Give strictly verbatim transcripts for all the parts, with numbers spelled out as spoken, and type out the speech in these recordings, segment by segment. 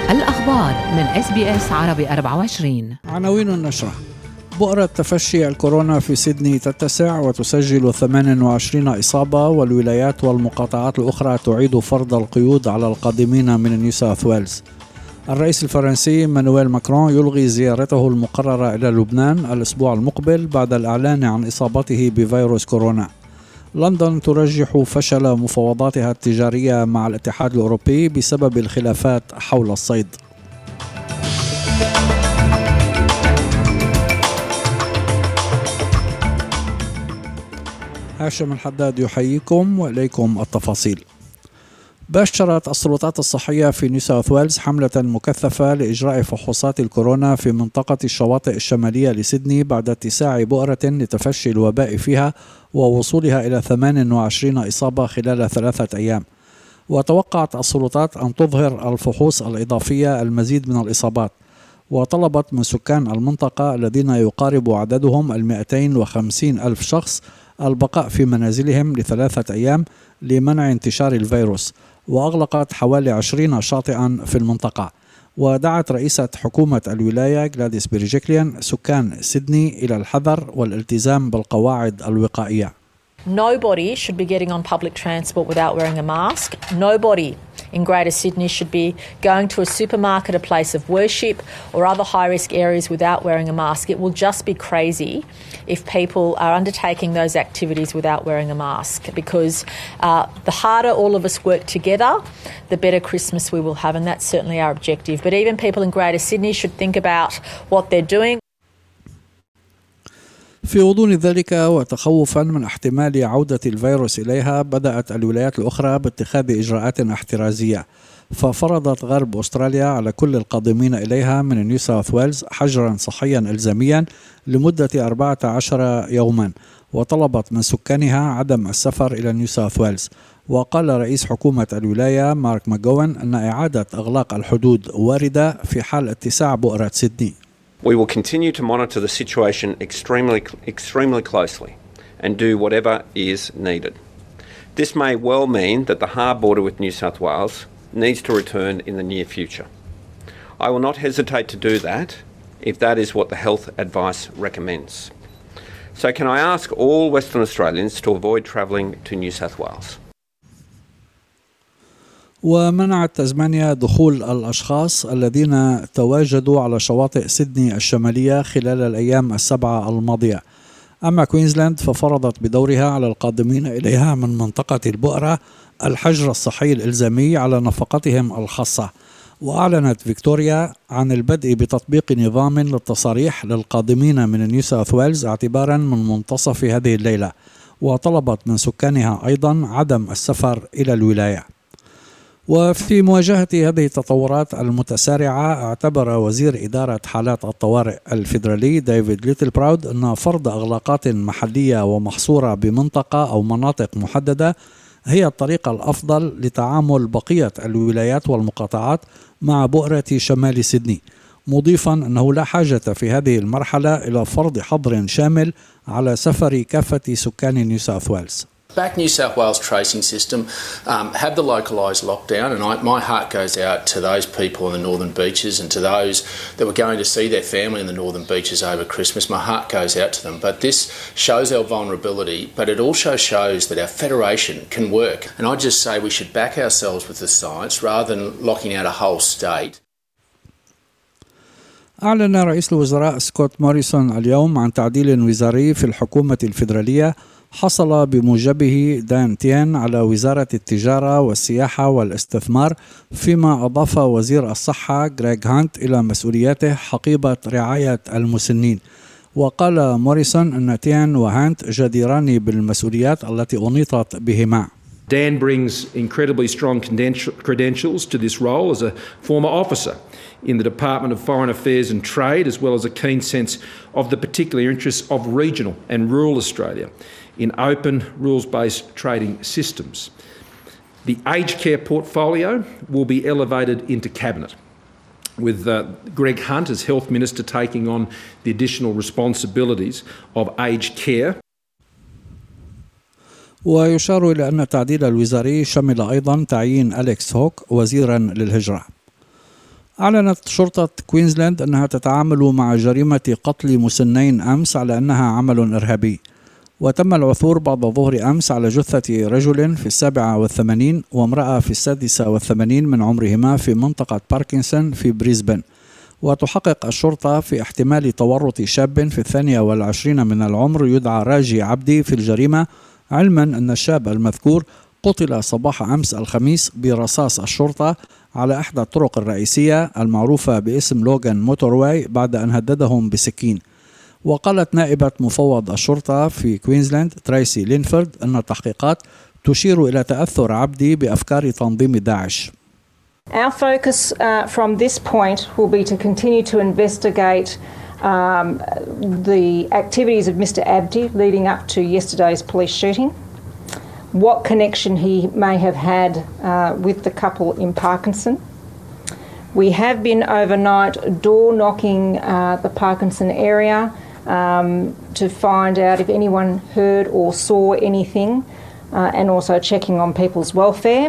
الأخبار من إس بي إس عربي أربعة وعشرين. عناوين النشرة: بؤرة تفشي الكورونا في سيدني تتسع وتسجل ثمانية وعشرين إصابة، والولايات والمقاطعات الأخرى تعيد فرض القيود على القادمين من نيو ساوث ويلز. الرئيس الفرنسي مانويل ماكرون يلغي زيارته المقررة إلى لبنان الأسبوع المقبل بعد الإعلان عن إصابته بفيروس كورونا. لندن ترجح فشل مفاوضاتها التجارية مع الاتحاد الأوروبي بسبب الخلافات حول الصيد. هاشم الحداد يحييكم وإليكم التفاصيل. باشرت السلطات الصحية في نيو ساوث ويلز حملة مكثفة لإجراء فحوصات الكورونا في منطقة الشواطئ الشمالية لسيدني بعد اتساع بؤرة لتفشي الوباء فيها ووصولها إلى ثمانية وعشرين إصابة خلال ثلاثة أيام. وتوقعت السلطات أن تظهر الفحوص الإضافية المزيد من الإصابات، وطلبت من سكان المنطقة الذين يقارب عددهم المئتين وخمسين ألف شخص البقاء في منازلهم لثلاثة أيام لمنع انتشار الفيروس، وأغلقت حوالي عشرين شاطئا في المنطقة. ودعت رئيسة حكومة الولاية غلاديس بيرجيكليان سكان سيدني إلى الحذر والالتزام بالقواعد الوقائية. Nobody should be getting on public transport without wearing a mask. Nobody in Greater Sydney should be going to a supermarket, a place of worship, or other high-risk areas without wearing a mask. It will just be crazy if people are undertaking those activities without wearing a mask, because uh, the harder all of us work together, the better Christmas we will have, and that's certainly our objective. But even people in Greater Sydney should think about what they're doing. في غضون ذلك وتخوفا من احتمال عودة الفيروس إليها، بدأت الولايات الأخرى باتخاذ إجراءات احترازية، ففرضت غرب أستراليا على كل القادمين إليها من نيو ساوث ويلز حجرا صحيا إلزاميا لمدة أربعة عشر يوما، وطلبت من سكانها عدم السفر إلى نيو ساوث ويلز. وقال رئيس حكومة الولاية مارك ماكغوين أن إعادة إغلاق الحدود واردة في حال اتساع بؤرة سيدني. We will continue to monitor the situation extremely, extremely closely and do whatever is needed. This may well mean that the hard border with New South Wales needs to return in the near future. I will not hesitate to do that if that is what the health advice recommends. So can I ask all Western Australians to avoid travelling to New South Wales? ومنعت تزمانيا دخول الأشخاص الذين تواجدوا على شواطئ سيدني الشمالية خلال الأيام السبعة الماضية. أما كوينزلاند ففرضت بدورها على القادمين إليها من منطقة البؤرة الحجر الصحي الإلزامي على نفقتهم الخاصة. وأعلنت فيكتوريا عن البدء بتطبيق نظام للتصاريح للقادمين من نيو ساوث ويلز اعتبارا من منتصف هذه الليلة، وطلبت من سكانها أيضا عدم السفر إلى الولاية. وفي مواجهة هذه التطورات المتسارعة، اعتبر وزير إدارة حالات الطوارئ الفيدرالي ديفيد ليتل براود أن فرض أغلاقات محلية ومحصورة بمنطقة أو مناطق محددة هي الطريقة الأفضل لتعامل بقية الولايات والمقاطعات مع بؤرة شمال سيدني، مضيفا أنه لا حاجة في هذه المرحلة إلى فرض حظر شامل على سفر كافة سكان نيو ساوث ويلز. Back New South Wales tracing system, um, have the localised lockdown, and I, my heart goes out to those people in the northern beaches and to those that were going to see their family in the northern beaches over Christmas. My heart goes out to them. But this shows our vulnerability, but it also shows that our federation can work. And I just say we should back ourselves with the science rather than locking out a whole state. أعلن رئيس الوزراء سكوت موريسون اليوم عن تعديل وزاري في الحكومة الفيدرالية حصل بموجبه دان تين على وزارة التجارة والسياحة والاستثمار، فيما أضاف وزير الصحة غريغ هانت إلى مسؤولياته حقيبة رعاية المسنين. وقال موريسون أن تين وهانت جديران بالمسؤوليات التي أنيطت بهما. Dan brings incredibly strong credentials to this role as a former officer in the Department of Foreign Affairs and Trade, as well as a keen sense of the particular interests of regional and rural Australia in open, rules-based trading systems. The aged care portfolio will be elevated into Cabinet, with uh, Greg Hunt as Health Minister taking on the additional responsibilities of aged care. ويشار إلى أن التعديل الوزاري شمل أيضا تعيين أليكس هوك وزيرا للهجرة. أعلنت شرطة كوينزلاند أنها تتعامل مع جريمة قتل مسنين أمس على أنها عمل إرهابي. وتم العثور بعد ظهر أمس على جثة رجل في السابعة والثمانين وامرأة في السادسة والثمانين من عمرهما في منطقة باركنسون في بريسبن. وتحقق الشرطة في احتمال تورط شاب في الثانية والعشرين من العمر يدعى راجي عبدي في الجريمة، علما أن الشاب المذكور قتل صباح أمس الخميس برصاص الشرطة على إحدى الطرق الرئيسية المعروفة باسم لوغان موتورواي بعد أن هددهم بسكين. وقالت نائبة مفوض الشرطة في كوينزلاند تريسي لينفورد أن التحقيقات تشير إلى تأثر عبدي بأفكار تنظيم داعش. Our focus uh, from this point will be to continue to investigate um, the activities of Mister Abdi leading up to yesterday's police shooting, what connection he may have had uh, with the couple in Parkinson. We have been overnight door knocking uh, the Parkinson area um, to find out if anyone heard or saw anything uh, and also checking on people's welfare.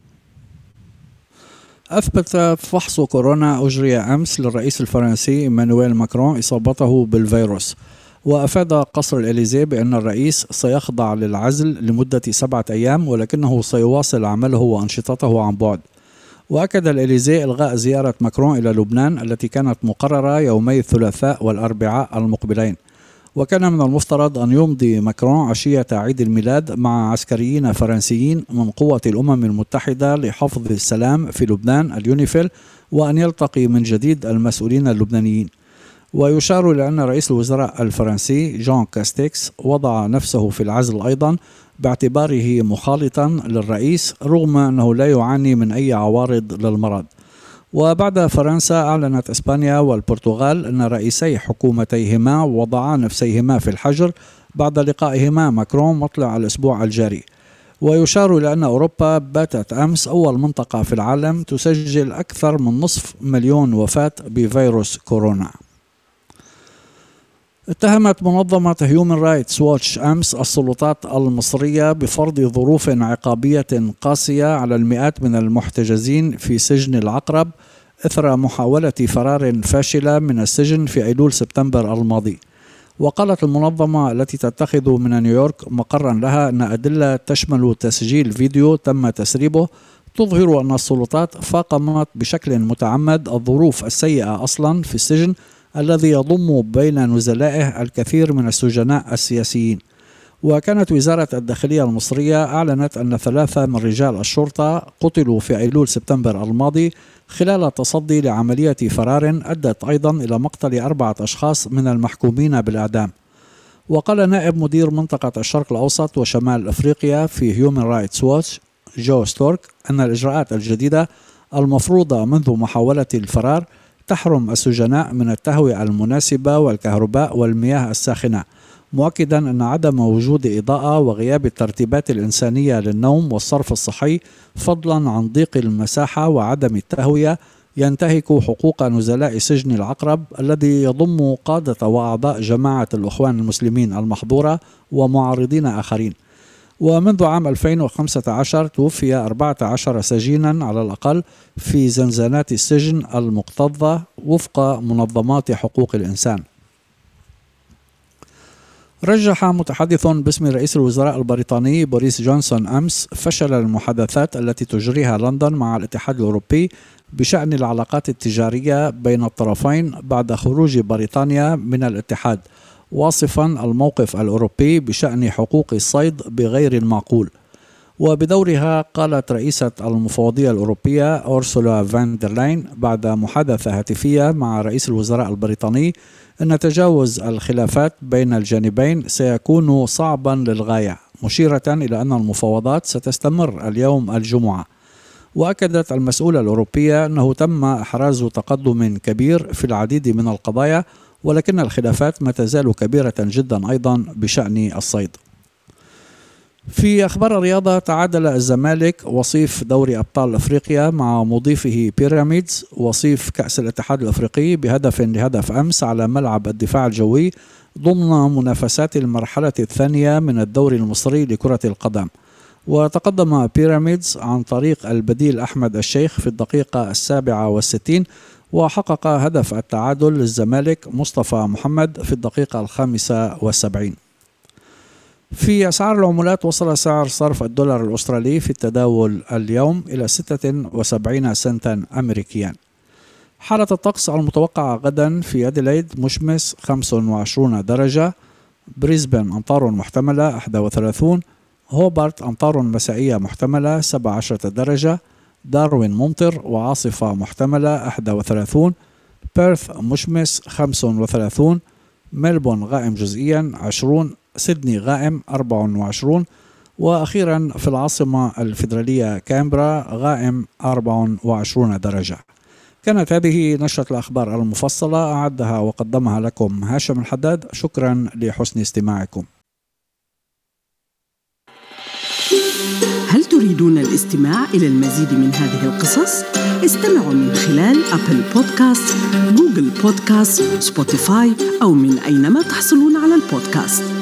أثبت فحص كورونا أجري أمس للرئيس الفرنسي إيمانويل ماكرون إصابته بالفيروس. وأفاد قصر الإليزيه بأن الرئيس سيخضع للعزل لمدة سبعة أيام ولكنه سيواصل عمله وأنشطته عن بعد. وأكد الإليزيه إلغاء زيارة ماكرون إلى لبنان التي كانت مقررة يومي الثلاثاء والأربعاء المقبلين. وكان من المفترض أن يمضي ماكرون عشية عيد الميلاد مع عسكريين فرنسيين من قوة الأمم المتحدة لحفظ السلام في لبنان اليونيفيل وأن يلتقي من جديد المسؤولين اللبنانيين. ويشار إلى أن رئيس الوزراء الفرنسي جون كاستيكس وضع نفسه في العزل أيضا باعتباره مخالطا للرئيس رغم أنه لا يعاني من أي عوارض للمرض. وبعد فرنسا أعلنت إسبانيا والبرتغال أن رئيسي حكومتيهما وضعا نفسيهما في الحجر بعد لقائهما ماكرون مطلع الأسبوع الجاري. ويشار إلى أن أوروبا باتت أمس أول منطقة في العالم تسجل أكثر من نصف مليون وفاة بفيروس كورونا. اتهمت منظمة هيومن رايتس ووتش أمس السلطات المصرية بفرض ظروف عقابية قاسية على المئات من المحتجزين في سجن العقرب إثر محاولة فرار فاشلة من السجن في أيلول سبتمبر الماضي. وقالت المنظمة التي تتخذ من نيويورك مقرا لها أن أدلة تشمل تسجيل فيديو تم تسريبه تظهر أن السلطات فاقمت بشكل متعمد الظروف السيئة أصلا في السجن الذي يضم بين نزلائه الكثير من السجناء السياسيين. وكانت وزارة الداخلية المصرية أعلنت أن ثلاثة من رجال الشرطة قتلوا في أيلول سبتمبر الماضي خلال التصدي لعملية فرار أدت أيضا إلى مقتل أربعة أشخاص من المحكومين بالإعدام. وقال نائب مدير منطقة الشرق الأوسط وشمال أفريقيا في هيومن رايتس ووتش جو ستورك أن الإجراءات الجديدة المفروضة منذ محاولة الفرار تحرم السجناء من التهوية المناسبة والكهرباء والمياه الساخنة، مؤكدا أن عدم وجود إضاءة وغياب الترتيبات الإنسانية للنوم والصرف الصحي فضلا عن ضيق المساحة وعدم التهوية ينتهك حقوق نزلاء سجن العقرب الذي يضم قادة وأعضاء جماعة الأخوان المسلمين المحظورة ومعارضين آخرين. ومنذ عام ألفين وخمسة عشر توفي أربعة عشر سجينا على الأقل في زنزانات السجن المكتظة وفق منظمات حقوق الإنسان. رجح متحدث باسم رئيس الوزراء البريطاني بوريس جونسون أمس فشل المحادثات التي تجريها لندن مع الاتحاد الأوروبي بشأن العلاقات التجارية بين الطرفين بعد خروج بريطانيا من الاتحاد، واصفا الموقف الأوروبي بشأن حقوق الصيد بغير المعقول. وبدورها قالت رئيسة المفوضية الأوروبية أورسولا فان دير لاين بعد محادثة هاتفية مع رئيس الوزراء البريطاني أن تجاوز الخلافات بين الجانبين سيكون صعبا للغاية، مشيرة إلى أن المفاوضات ستستمر اليوم الجمعة. وأكدت المسؤولة الأوروبية أنه تم إحراز تقدم كبير في العديد من القضايا ولكن الخلافات ما تزال كبيرة جدا أيضا بشأن الصيد. في أخبار الرياضة، تعادل الزمالك وصيف دوري أبطال أفريقيا مع مضيفه بيراميدز وصيف كأس الاتحاد الأفريقي بهدف لهدف أمس على ملعب الدفاع الجوي ضمن منافسات المرحلة الثانية من الدوري المصري لكرة القدم. وتقدم بيراميدز عن طريق البديل أحمد الشيخ في الدقيقة السابعة والستين، وحقق هدف التعادل للزمالك مصطفى محمد في الدقيقة الخامسة والسبعين. في أسعار العملات، وصل سعر صرف الدولار الأسترالي في التداول اليوم إلى ستة وسبعين سنتا أمريكيا. حالة الطقس المتوقعة غدا: في أديلايد مشمس خمسة وعشرين درجة، بريسبن أمطار محتملة واحد وثلاثين، هوبارت أمطار مسائية محتملة سبعة عشر درجة، داروين ممطر وعاصفة محتملة واحد وثلاثين، بيرث مشمس خمسة وثلاثين، ملبون غائم جزئيا عشرين، سيدني غائم أربعة وعشرين، وأخيرا في العاصمة الفيدرالية كامبرا غائم أربعة وعشرين درجة. كانت هذه نشرة الأخبار المفصلة، أعدها وقدمها لكم هاشم الحداد. شكرا لحسن استماعكم. هل تريدون الاستماع إلى المزيد من هذه القصص؟ استمعوا من خلال أبل بودكاست، جوجل بودكاست، سبوتيفاي أو من أينما تحصلون على البودكاست.